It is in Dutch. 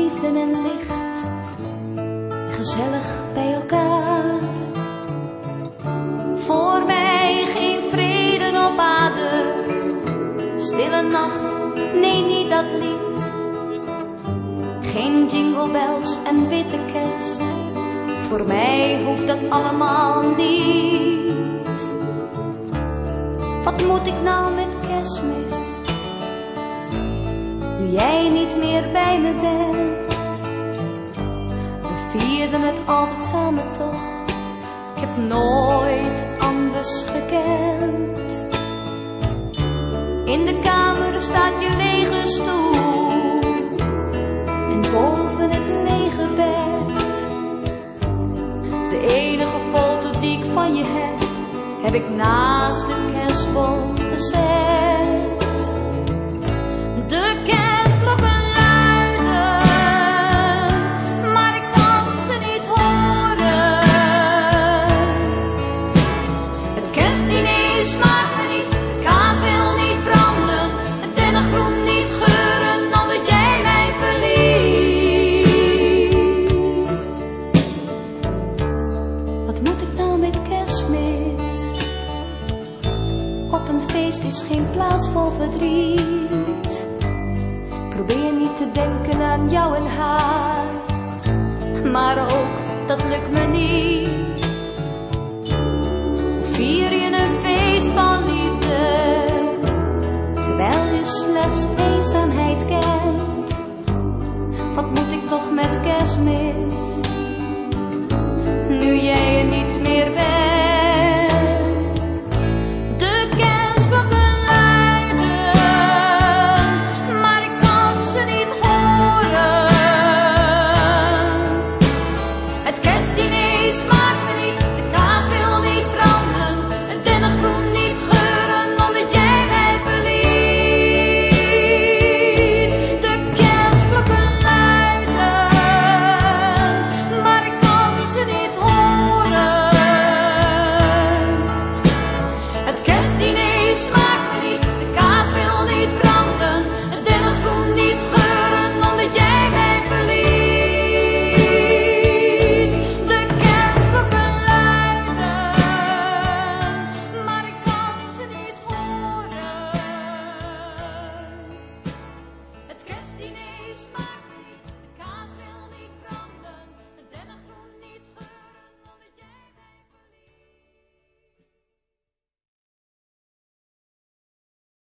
liefde en licht, gezellig bij elkaar. Voor mij geen vrede op aarde, stille nacht, nee niet dat lied. Geen jingle bells en witte kerst, voor mij hoeft dat allemaal niet. Wat moet ik nou met Kerstmis, nu jij niet meer bij me bent? We vierden het altijd samen toch, ik heb nooit anders gekend. In de kamer staat je lege stoel en boven het lege bed. De enige foto die ik van je heb ik naast de kerstboom gezet. De kerstklokken luiden, maar ik kan ze niet horen. Het kerstdiner smaakt me niet, de kaas wil niet branden, het dennengroen niet geuren, omdat jij mij verliet. Wat moet ik nou met Kerstmis? Op een feest is geen plaats voor verdriet. Probeer niet te denken aan jou en haar, maar ook dat lukt me niet. Hoe vier je een feest van liefde, terwijl je slechts eenzaamheid kent? Wat moet ik toch met Kerstmis, nu jij er niet meer bent?